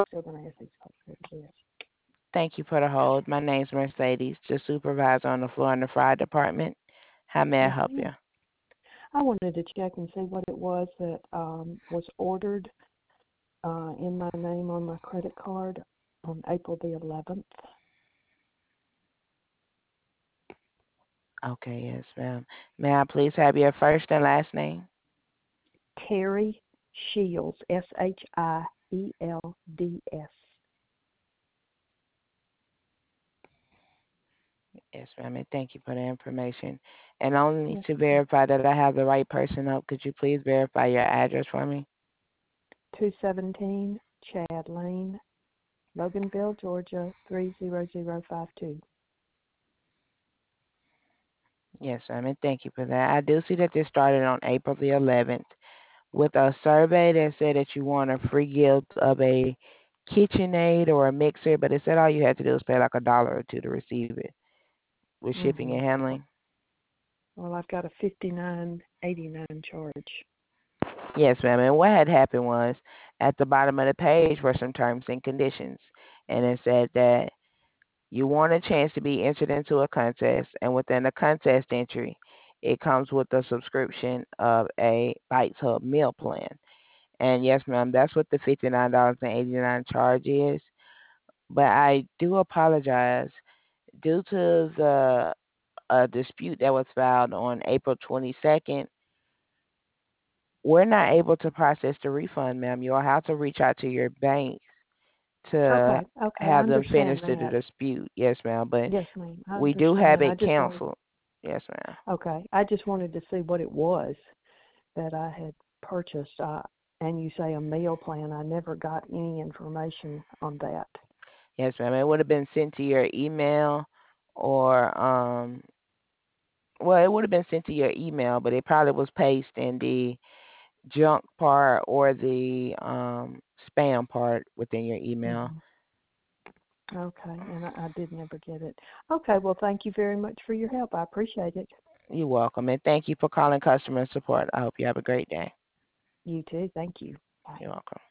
Still going to ask these folks who it is. Thank you for the hold. My name's Mercedes, the supervisor on the floor in the fire department. How may I Yes, help you? ma'am. I wanted to check and see what it was that was ordered in my name on my credit card on April the 11th. Okay, yes, ma'am. May I please have your first and last name? Terry Shields, Shields. Yes, ma'am, and thank you for the information. And only Yes, to ma'am. verify that I have the right person up, could you please verify your address for me? 217 Chad Lane, Loganville, Georgia 30052. Yes, ma'am, and thank you for that. I do see that this started on April the 11th with a survey that said that you want a free gift of a KitchenAid or a mixer, but it said all you had to do was pay like $1 or $2 to receive it with shipping Mm-hmm. and handling. Well, I've got a 59.89 charge. Yes, ma'am. And what had happened was at the bottom of the page were some terms and conditions, and it said that you want a chance to be entered into a contest, and within the contest entry, it comes with a subscription of a Bites Hub meal plan. And yes, ma'am, that's what the $59.89 charge is. But I do apologize due to the dispute that was filed on April 22nd. We're not able to process the refund, ma'am. You'll have to reach out to your bank to Okay, okay, I have them finish understand the that. dispute. Yes, ma'am. But Yes, ma'am, I we do have understand. I it just wanted, canceled. Yes, ma'am. okay, I just wanted to see what it was that I had purchased. And you say a meal plan. I never got any information on that. Yes, ma'am. It would have been sent to your email or well, it would have been sent to your email, but it probably was pasted in the junk part or the spam part within your email. Hmm. Okay, and I did never get it. Okay, well, thank you very much for your help. I appreciate it. You're welcome, and thank you for calling customer support. I hope you have a great day. You too. Thank you. Bye. You're welcome.